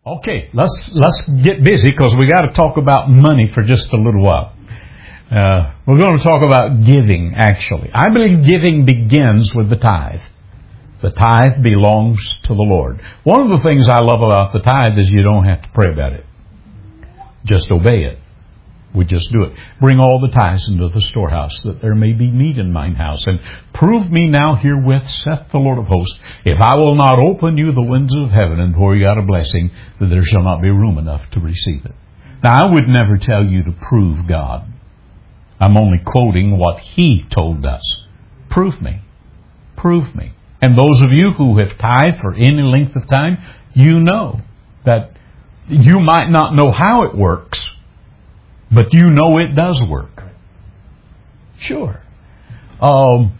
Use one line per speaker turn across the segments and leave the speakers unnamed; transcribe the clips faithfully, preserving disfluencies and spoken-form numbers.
Okay, let's let's get busy because we got to talk about money for just a little while. Uh, we're going to talk about giving, actually. I believe giving begins with the tithe. The tithe belongs to the Lord. One of the things I love about the tithe is you don't have to pray about it. Just obey it. We just do it. Bring all the tithes into the storehouse, that there may be meat in mine house. And prove me now herewith, saith the Lord of hosts, if I will not open you the windows of heaven and pour you out a blessing, that there shall not be room enough to receive it. Now, I would never tell you to prove God. I'm only quoting what He told us. Prove me. Prove me. And those of you who have tithed for any length of time, you know that you might not know how it works, but you know it does work. Sure. Um,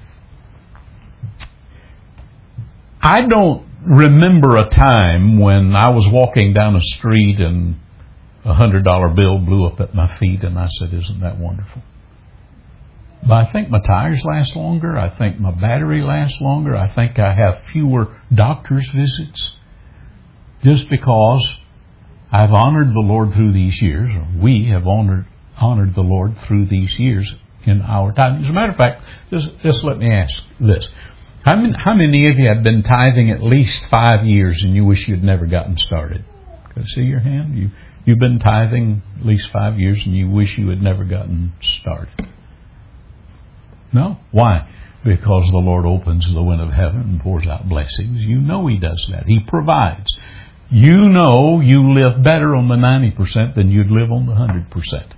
I don't remember a time when I was walking down a street and a hundred dollar bill blew up at my feet and I said, isn't that wonderful? But I think my tires last longer. I think my battery lasts longer. I think I have fewer doctor's visits. Just because I've honored the Lord through these years, or we have honored honored the Lord through these years in our tithing. As a matter of fact, just, just let me ask this. How many, how many of you have been tithing at least five years and you wish you'd never gotten started? Can I see your hand? You, you've been tithing at least five years and you wish you had never gotten started. No? Why? Because the Lord opens the window of heaven and pours out blessings. You know He does that. He provides. You know you live better on the ninety percent than you'd live on the one hundred percent.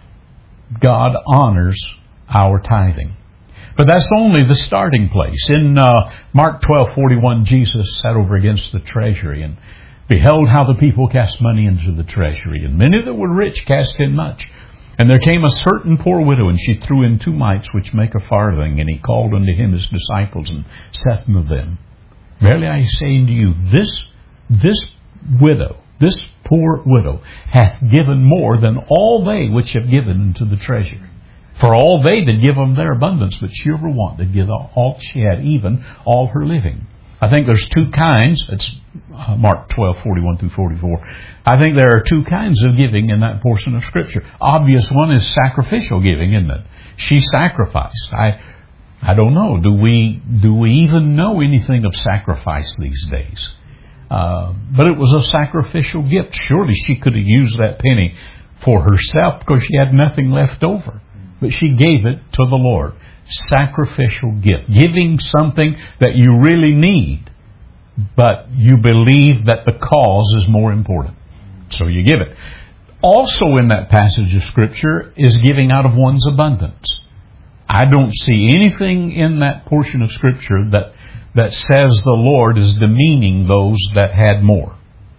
God honors our tithing. But that's only the starting place. In uh, Mark twelve forty-one, Jesus sat over against the treasury and beheld how the people cast money into the treasury. And many that were rich cast in much. And there came a certain poor widow, and she threw in two mites, which make a farthing. And He called unto Him His disciples, and saith unto them, verily I say unto you, this, this widow, this poor widow, hath given more than all they which have given into the treasury. For all they did give of their abundance, but she over want did give all she had, even all her living. I think there's two kinds. It's uh, Mark twelve forty-one through forty-four. I think there are two kinds of giving in that portion of Scripture. Obvious one is sacrificial giving, isn't it? She sacrificed. I, I don't know. Do we do we even know anything of sacrifice these days? Uh, but it was a sacrificial gift. Surely she could have used that penny for herself because she had nothing left over. But she gave it to the Lord. Sacrificial gift. Giving something that you really need, but you believe that the cause is more important. So you give it. Also in that passage of Scripture is giving out of one's abundance. I don't see anything in that portion of Scripture that, that says the Lord is demeaning those that had more.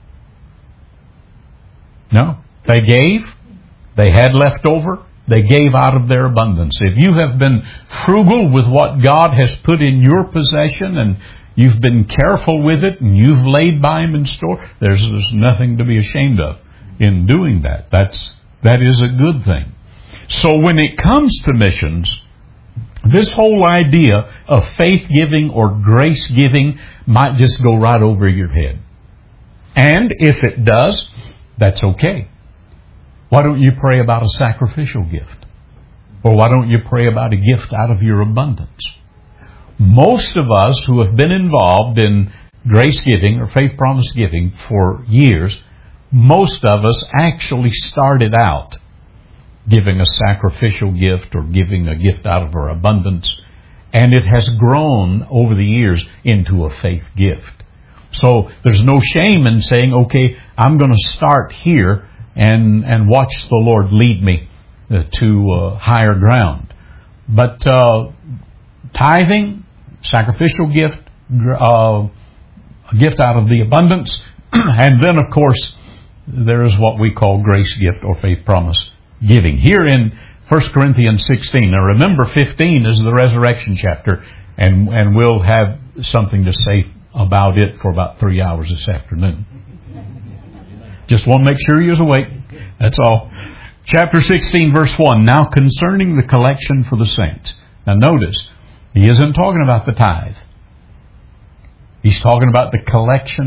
No. They gave. They had left over. They gave out of their abundance. If you have been frugal with what God has put in your possession and you've been careful with it and you've laid by Him in store, there's, there's nothing to be ashamed of in doing that. That's, that is a good thing. So when it comes to missions, this whole idea of faith giving or grace giving might just go right over your head. And if it does, that's okay. Why don't you pray about a sacrificial gift? Or why don't you pray about a gift out of your abundance? Most of us who have been involved in grace giving or faith promise giving for years, most of us actually started out giving a sacrificial gift or giving a gift out of our abundance. And it has grown over the years into a faith gift. So there's no shame in saying, okay, I'm going to start here and and watch the Lord lead me uh, to uh, higher ground. But uh, tithing, sacrificial gift, uh, a gift out of the abundance, and then of course there is what we call grace gift or faith promise giving. Here in First Corinthians sixteen, now remember fifteen is the resurrection chapter, and, and we'll have something to say about it for about three hours this afternoon. Just want to make sure you're awake. That's all. Chapter sixteen, verse one. Now concerning the collection for the saints. Now notice, he isn't talking about the tithe. He's talking about the collection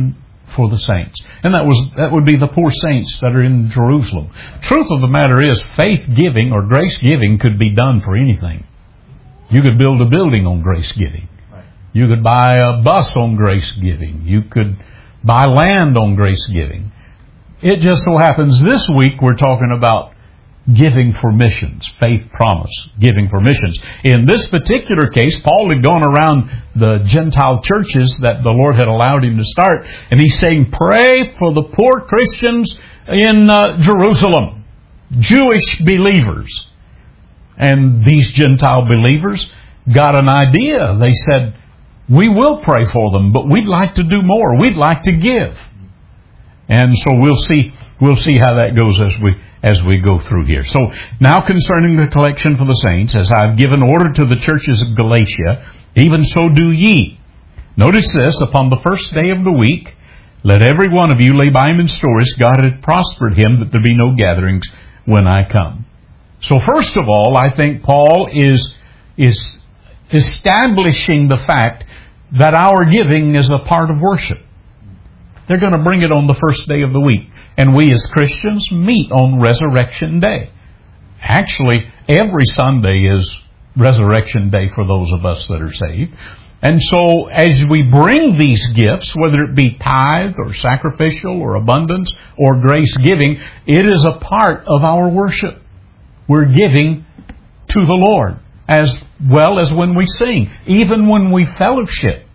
for the saints. And that was that would be the poor saints that are in Jerusalem. Truth of the matter is, faith giving or grace giving could be done for anything. You could build a building on grace giving. You could buy a bus on grace giving. You could buy land on grace giving. It just so happens this week we're talking about giving for missions, faith promise, giving for missions. In this particular case, Paul had gone around the Gentile churches that the Lord had allowed him to start, and he's saying, pray for the poor Christians in uh, Jerusalem, Jewish believers. And these Gentile believers got an idea. They said, we will pray for them, but we'd like to do more. We'd like to give. And so we'll see we'll see how that goes as we as we go through here. So now concerning the collection for the saints, as I've given order to the churches of Galatia, even so do ye. Notice this, upon the first day of the week, let every one of you lay by him in stores, God had prospered him, that there be no gatherings when I come. So first of all, I think Paul is is establishing the fact that our giving is a part of worship. They're going to bring it on the first day of the week. And we as Christians meet on Resurrection Day. Actually, every Sunday is Resurrection Day for those of us that are saved. And so as we bring these gifts, whether it be tithe or sacrificial or abundance or grace giving, it is a part of our worship. We're giving to the Lord as well as when we sing, even when we fellowship.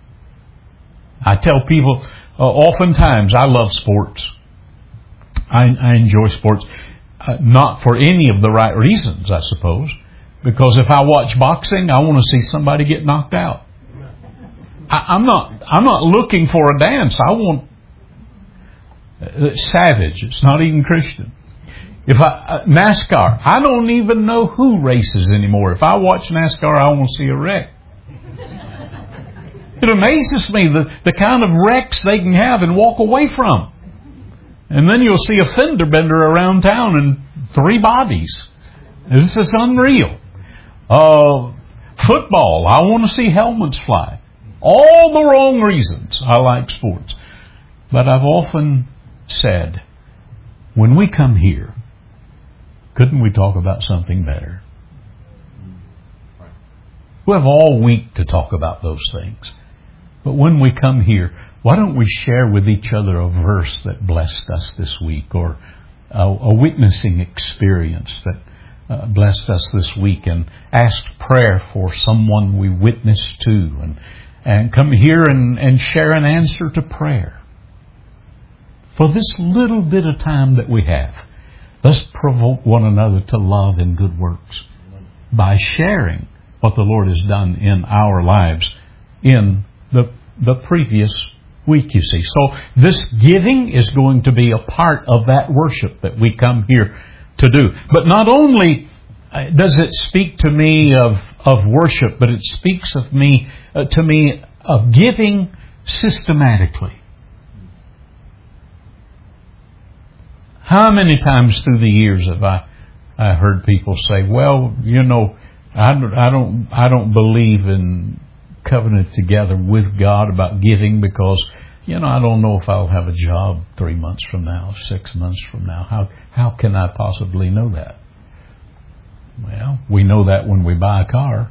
I tell people, uh, oftentimes I love sports. I, I enjoy sports, uh, not for any of the right reasons, I suppose. Because if I watch boxing, I want to see somebody get knocked out. I, I'm not. I'm not looking for a dance. I want uh, savage. It's not even Christian. If I uh, NASCAR, I don't even know who races anymore. If I watch NASCAR, I want to see a wreck. It amazes me the the kind of wrecks they can have and walk away from. And then you'll see a fender bender around town and three bodies. This is unreal. Uh, football, I want to see helmets fly. All the wrong reasons I like sports. But I've often said, when we come here, couldn't we talk about something better? We have all week to talk about those things. But when we come here, why don't we share with each other a verse that blessed us this week, or a, a witnessing experience that uh, blessed us this week, and ask prayer for someone we witnessed to, and, and come here and, and share an answer to prayer. For this little bit of time that we have, let's provoke one another to love and good works by sharing what the Lord has done in our lives in the, the previous week, you see. So this giving is going to be a part of that worship that we come here to do. But not only does it speak to me of, of worship, but it speaks of me uh, to me of giving systematically. How many times through the years have I, I heard people say, well, you know, I don't, I don't, I don't believe in covenant together with God about giving because, you know, I don't know if I'll have a job three months from now, six months from now. How, how can I possibly know that? Well, we know that when we buy a car.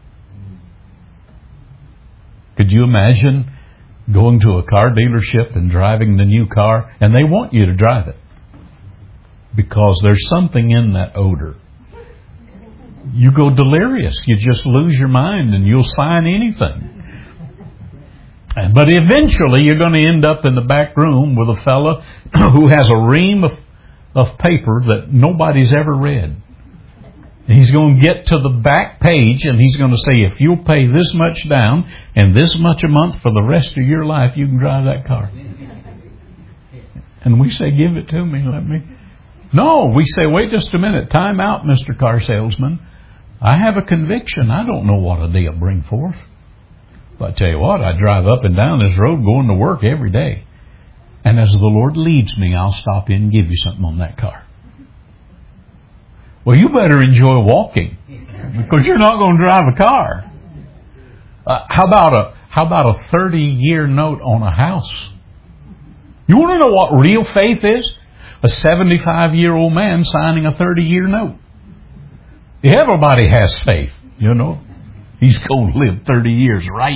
Could you imagine going to a car dealership and driving the new car, and they want you to drive it because there's something in that odor? You go delirious. You just lose your mind and you'll sign anything. But eventually you're going to end up in the back room with a fella who has a ream of, of paper that nobody's ever read. And he's going to get to the back page and he's going to say, if you'll pay this much down and this much a month for the rest of your life, you can drive that car. And we say, give it to me, let me. No, we say, wait just a minute. Time out, Mister Car Salesman. I have a conviction. I don't know what a day will bring forth. But I tell you what, I drive up and down this road going to work every day. And as the Lord leads me, I'll stop in and give you something on that car. Well, you better enjoy walking because you're not going to drive a car. Uh, how about a how about a thirty-year note on a house? You want to know what real faith is? A seventy-five-year-old man signing a thirty-year note. Everybody has faith, you know. He's going to live thirty years, right?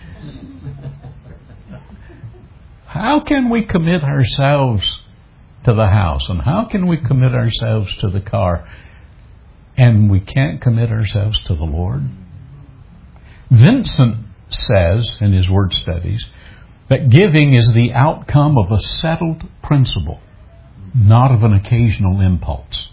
How can we commit ourselves to the house? And how can we commit ourselves to the car? And we can't commit ourselves to the Lord? Vincent says in his word studies that giving is the outcome of a settled principle, not of an occasional impulse.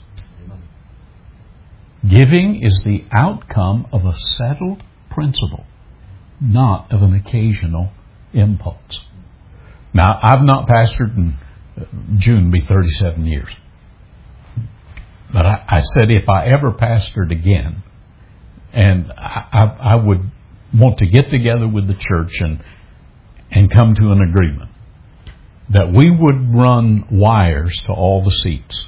Giving is the outcome of a settled principle, not of an occasional impulse. Now, I've not pastored in June be thirty-seven years. But I, I said if I ever pastored again, and I, I, I would want to get together with the church and and come to an agreement that we would run wires to all the seats.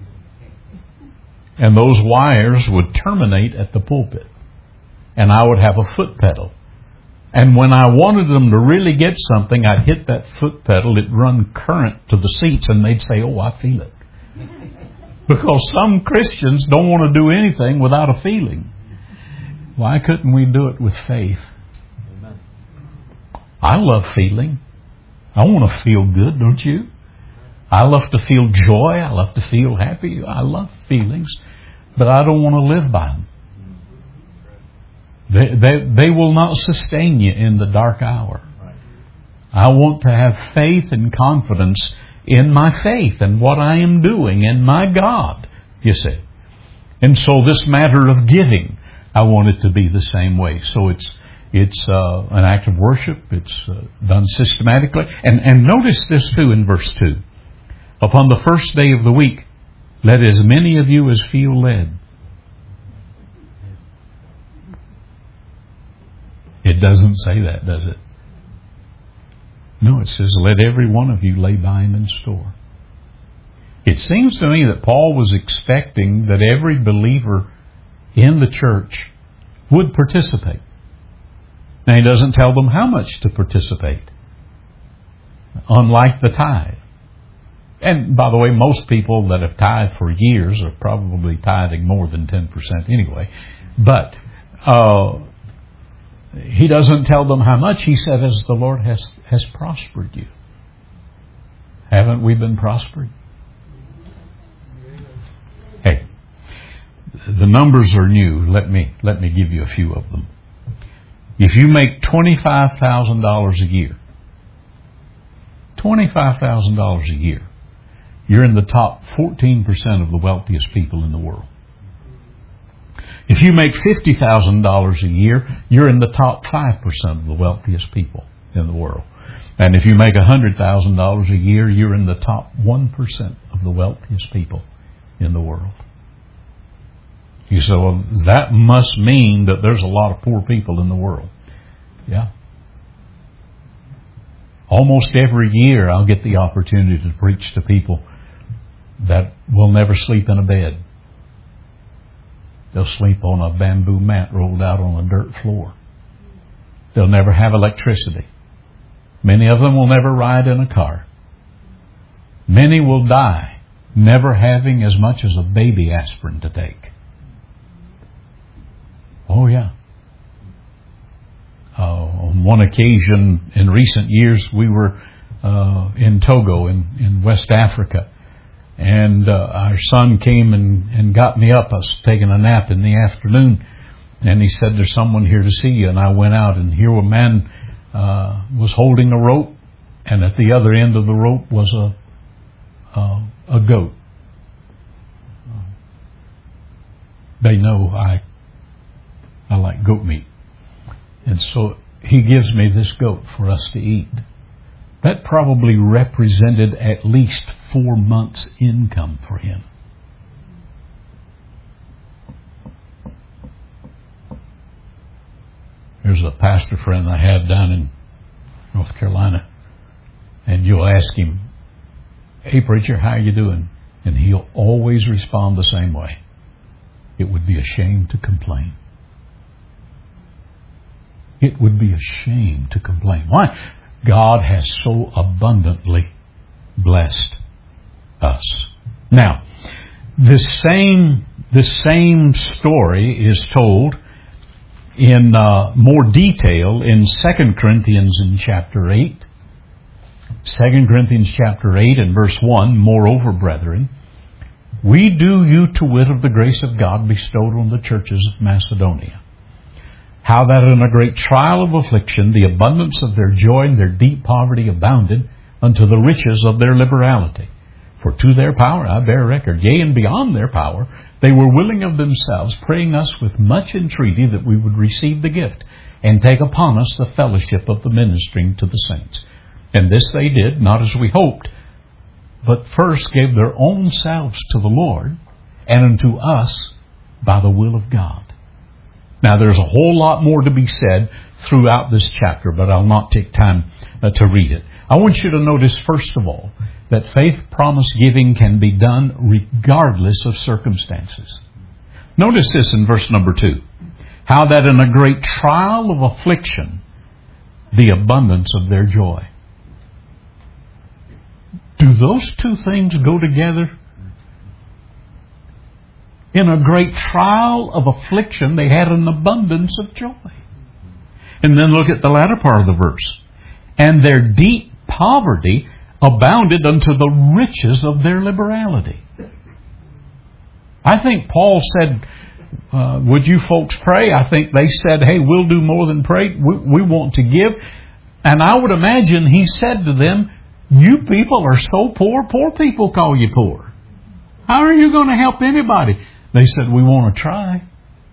And those wires would terminate at the pulpit. And I would have a foot pedal. And when I wanted them to really get something, I'd hit that foot pedal, it'd run current to the seats, and they'd say, oh, I feel it. Because some Christians don't want to do anything without a feeling. Why couldn't we do it with faith? I love feeling. I want to feel good, don't you? I love to feel joy. I love to feel happy. I love feelings. But I don't want to live by them. They, they, they will not sustain you in the dark hour. I want to have faith and confidence in my faith and what I am doing and my God, you see. And so this matter of giving, I want it to be the same way. So it's it's uh, an act of worship. It's uh, done systematically. And, and notice this too in verse two. Upon the first day of the week, let as many of you as feel led. It doesn't say that, does it? No, it says, let every one of you lay by him in store. It seems to me that Paul was expecting that every believer in the church would participate. Now, he doesn't tell them how much to participate, unlike the tithe. And, by the way, most people that have tithed for years are probably tithing more than ten percent anyway. But uh, he doesn't tell them how much. He said, as the Lord has, has prospered you. Haven't we been prospered? Hey, the numbers are new. Let me let me give you a few of them. If you make twenty-five thousand dollars a year, twenty-five thousand dollars a year, you're in the top fourteen percent of the wealthiest people in the world. If you make fifty thousand dollars a year, you're in the top five percent of the wealthiest people in the world. And if you make one hundred thousand dollars a year, you're in the top one percent of the wealthiest people in the world. You say, well, that must mean that there's a lot of poor people in the world. Yeah. Almost every year I'll get the opportunity to preach to people that will never sleep in a bed. They'll sleep on a bamboo mat rolled out on a dirt floor. They'll never have electricity. Many of them will never ride in a car. Many will die never having as much as a baby aspirin to take. Oh, yeah. Uh, on one occasion in recent years, we were uh, in Togo in, in West Africa. And uh, our son came and, and got me up. I was taking a nap in the afternoon. And he said, there's someone here to see you. And I went out, and here a man uh, was holding a rope. And at the other end of the rope was a uh, a goat. They know I I like goat meat. And so he gives me this goat for us to eat. That probably represented at least four months' income for him. There's a pastor friend I had down in North Carolina. And you'll ask him, hey, preacher, how are you doing? And he'll always respond the same way. It would be a shame to complain. It would be a shame to complain. Why? God has so abundantly blessed us. Now, the same, the same story is told in uh, more detail in Second Corinthians in chapter eight. Second Corinthians chapter eight and verse one, moreover, brethren, we do you to wit of the grace of God bestowed on the churches of Macedonia, how that in a great trial of affliction the abundance of their joy and their deep poverty abounded unto the riches of their liberality. For to their power I bear record, yea, and beyond their power, they were willing of themselves, praying us with much entreaty that we would receive the gift, and take upon us the fellowship of the ministering to the saints. And this they did, not as we hoped, but first gave their own selves to the Lord, and unto us by the will of God. Now there's a whole lot more to be said throughout this chapter, but I'll not take time uh, to read it. I want you to notice, first of all, that faith promise giving can be done regardless of circumstances. Notice this in verse number two. How that in a great trial of affliction, the abundance of their joy. Do those two things go together? In a great trial of affliction, they had an abundance of joy. And then look at the latter part of the verse. And their deep poverty abounded unto the riches of their liberality. I think Paul said, uh, would you folks pray? I think they said, hey, we'll do more than pray. We, we want to give. And I would imagine he said to them, you people are so poor, poor people call you poor. How are you going to help anybody? They said, we want to try.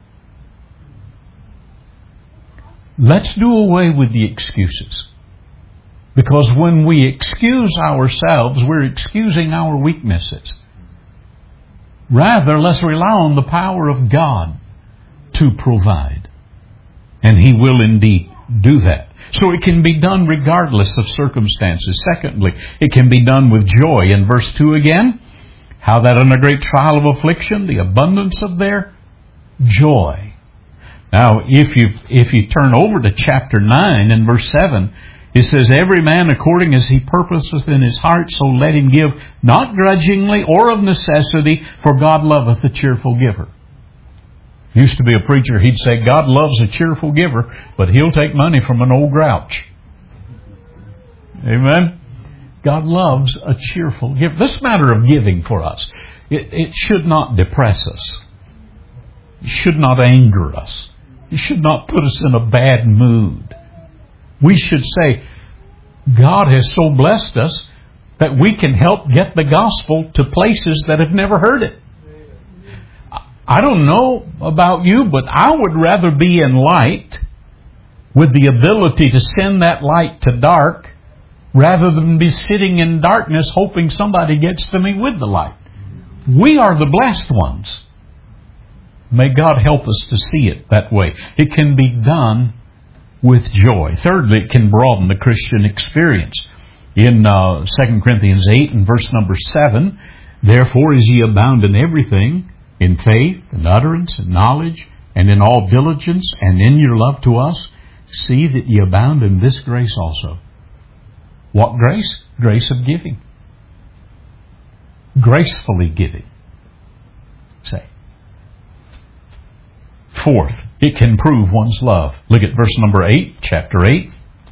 Let's do away with the excuses. Because when we excuse ourselves, we're excusing our weaknesses. Rather, let's rely on the power of God to provide. And He will indeed do that. So it can be done regardless of circumstances. Secondly, it can be done with joy. In verse two again, how that in a great trial of affliction, the abundance of their joy. Now, if you if you turn over to chapter nine and verse seven, it says, every man according as he purposeth in his heart, so let him give, not grudgingly or of necessity, for God loveth a cheerful giver. Used to be a preacher, he'd say, God loves a cheerful giver, but He'll take money from an old grouch. Amen? God loves a cheerful giver. This matter of giving for us, it, it should not depress us. It should not anger us. It should not put us in a bad mood. We should say, God has so blessed us that we can help get the gospel to places that have never heard it. I don't know about you, but I would rather be in light with the ability to send that light to dark rather than be sitting in darkness hoping somebody gets to me with the light. We are the blessed ones. May God help us to see it that way. It can be done with joy. Thirdly, it can broaden the Christian experience. In uh, Second Corinthians eight and verse number seven, therefore as ye abound in everything, in faith and utterance and knowledge, and in all diligence, and in your love to us, see that ye abound in this grace also. What grace? Grace of giving. Gracefully giving. Say. Fourth, it can prove one's love. Look at verse number eight, chapter eight.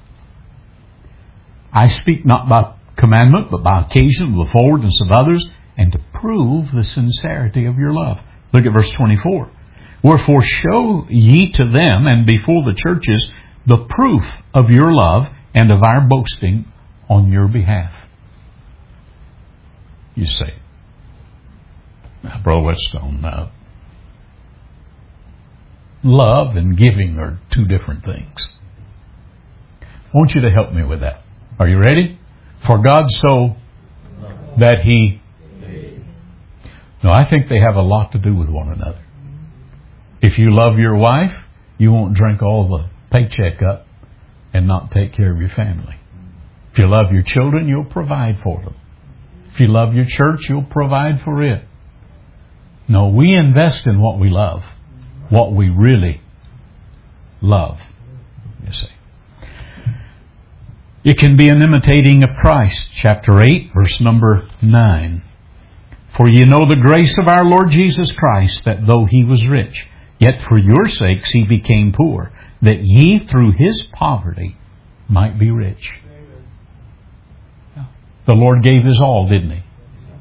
I speak not by commandment, but by occasion of the forwardness of others, and to prove the sincerity of your love. Look at verse twenty-four. Wherefore show ye to them and before the churches the proof of your love and of our boasting on your behalf. You say, now, Brother Whetstone, now, love and giving are two different things. I want you to help me with that. Are you ready? For God so that He... No, I think they have a lot to do with one another. If you love your wife, you won't drink all the paycheck up and not take care of your family. If you love your children, you'll provide for them. If you love your church, you'll provide for it. No, we invest in what we love. What we really love, you see. It can be an imitating of Christ. Chapter eight, verse number nine. For ye know the grace of our Lord Jesus Christ, that though he was rich, yet for your sakes he became poor, that ye through his poverty might be rich. The Lord gave his all, didn't he?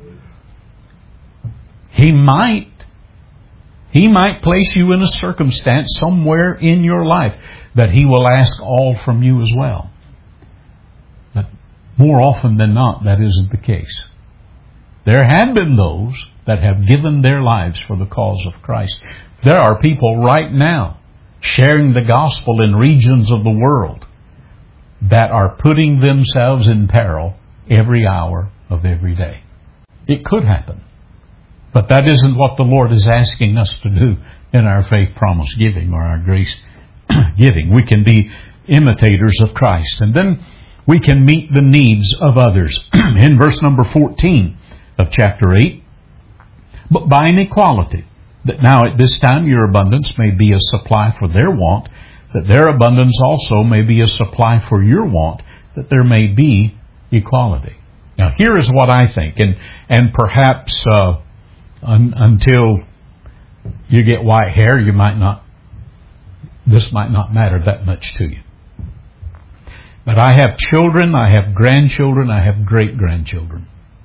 He might, he might place you in a circumstance somewhere in your life that he will ask all from you as well. But more often than not, that isn't the case. There have been those that have given their lives for the cause of Christ. There are people right now sharing the gospel in regions of the world that are putting themselves in peril every hour of every day. It could happen. But that isn't what the Lord is asking us to do in our faith promise giving or our grace giving. We can be imitators of Christ. And then we can meet the needs of others. In verse number fourteen of chapter eight, but by an equality, that now at this time your abundance may be a supply for their want, that their abundance also may be a supply for your want, that there may be equality. Now here is what I think, and, and perhaps uh, un, until you get white hair, you might not, this might not matter that much to you. But I have children, I have grandchildren, I have great-grandchildren.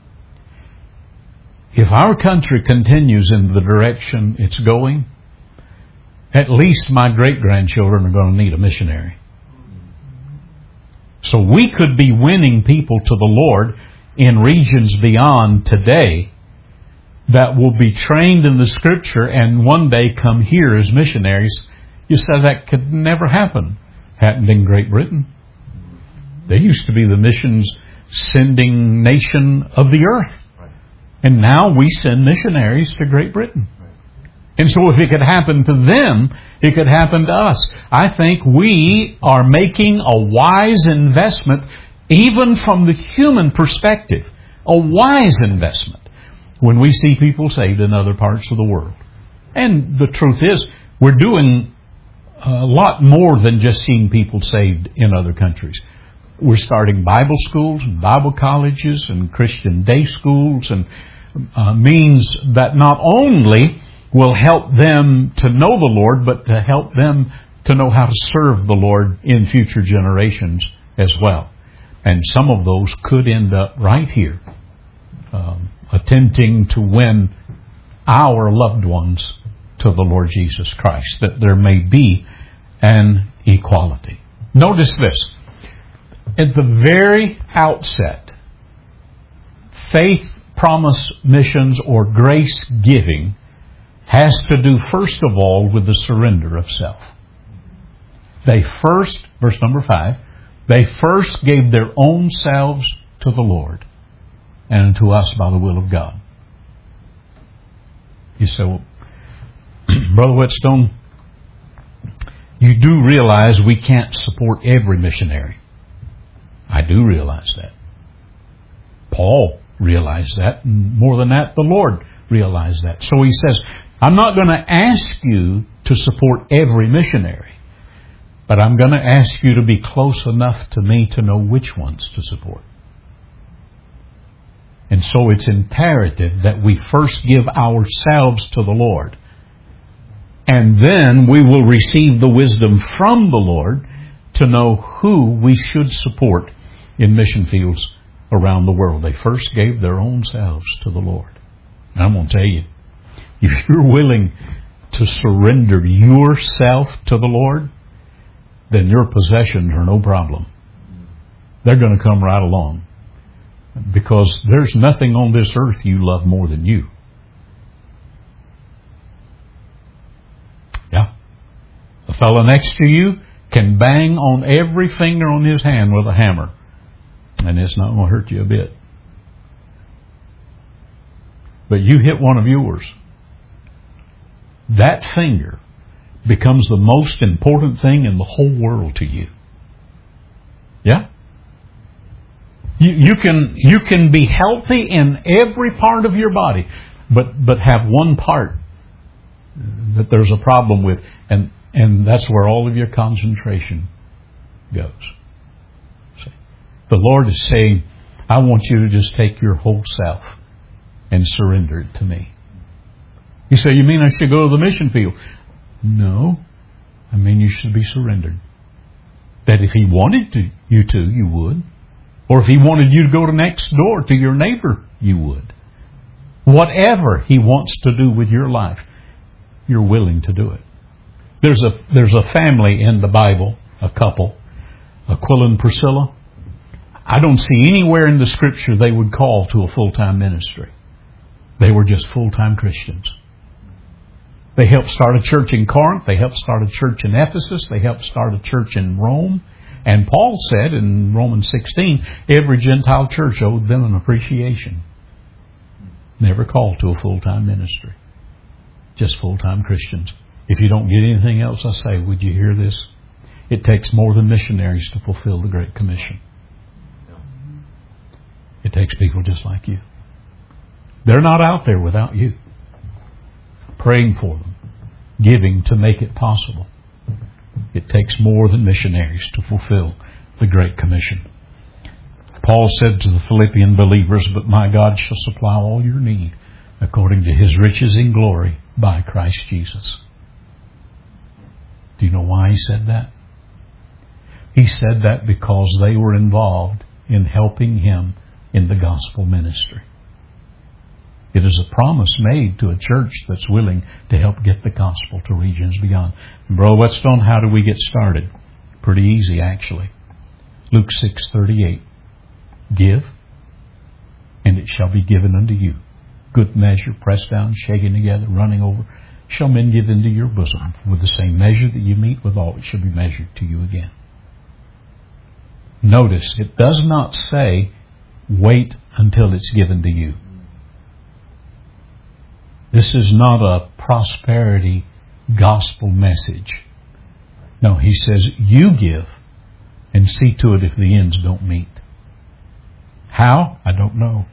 If our country continues in the direction it's going, at least my great-grandchildren are going to need a missionary. So we could be winning people to the Lord in regions beyond today that will be trained in the Scripture and one day come here as missionaries. You said that could never happen. Happened in Great Britain. They used to be the missions sending nation of the earth. And now we send missionaries to Great Britain. And so if it could happen to them, it could happen to us. I think we are making a wise investment, even from the human perspective. A wise investment when we see people saved in other parts of the world. And the truth is, we're doing a lot more than just seeing people saved in other countries. We're starting Bible schools and Bible colleges and Christian day schools and uh, means that not only will help them to know the Lord, but to help them to know how to serve the Lord in future generations as well. And some of those could end up right here, um, attempting to win our loved ones to the Lord Jesus Christ, that there may be an equality. Notice this. At the very outset, faith promise missions or grace giving has to do first of all with the surrender of self. They first, verse number five, they first gave their own selves to the Lord and to us by the will of God. You say, well, Brother Whetstone, you do realize we can't support every missionary. I do realize that. Paul realized that. And more than that, the Lord realized that. So he says, I'm not going to ask you to support every missionary, but I'm going to ask you to be close enough to me to know which ones to support. And so it's imperative that we first give ourselves to the Lord. And then we will receive the wisdom from the Lord to know who we should support in mission fields around the world. They first gave their own selves to the Lord. And I'm going to tell you, if you're willing to surrender yourself to the Lord, then your possessions are no problem. They're going to come right along. Because there's nothing on this earth you love more than you. Yeah. The fellow next to you can bang on every finger on his hand with a hammer, and it's not going to hurt you a bit. But you hit one of yours, that finger becomes the most important thing in the whole world to you. Yeah? You, you can you can be healthy in every part of your body, but but have one part that there's a problem with, and and that's where all of your concentration goes. See? The Lord is saying, I want you to just take your whole self and surrender it to me. You say, you mean I should go to the mission field? No. I mean you should be surrendered. That if He wanted to, you to, you would. Or if He wanted you to go to next door to your neighbor, you would. Whatever He wants to do with your life, you're willing to do it. There's a there's a family in the Bible, a couple, Aquila and Priscilla. I don't see anywhere in the Scripture they would call to a full-time ministry. They were just full-time Christians. They helped start a church in Corinth. They helped start a church in Ephesus. They helped start a church in Rome. And Paul said in Romans sixteen, every Gentile church owed them an appreciation. Never called to a full-time ministry. Just full-time Christians. If you don't get anything else I say, would you hear this? It takes more than missionaries to fulfill the Great Commission. It takes people just like you. They're not out there without you. Praying for them. Giving to make it possible. It takes more than missionaries to fulfill the Great Commission. Paul said to the Philippian believers, but my God shall supply all your need according to His riches in glory by Christ Jesus. Do you know why he said that? He said that because they were involved in helping him in the gospel ministry. It is a promise made to a church that's willing to help get the gospel to regions beyond. And Brother Whetstone, how do we get started? Pretty easy, actually. Luke six thirty-eight. Give, and it shall be given unto you. Good measure, pressed down, shaken together, running over, shall men give into your bosom. With the same measure that you meet withal, it shall be measured to you again. Notice, it does not say, wait until it's given to you. This is not a prosperity gospel message. No, he says, you give and see to it if the ends don't meet. How? I don't know.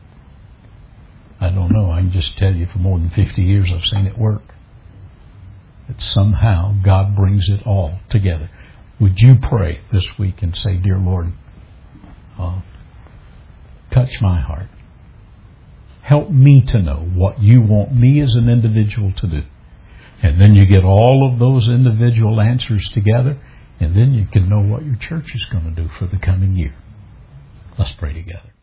I don't know. I can just tell you for more than fifty years I've seen it work. That somehow God brings it all together. Would you pray this week and say, dear Lord, uh, touch my heart. Help me to know what you want me as an individual to do. And then you get all of those individual answers together, and then you can know what your church is going to do for the coming year. Let's pray together.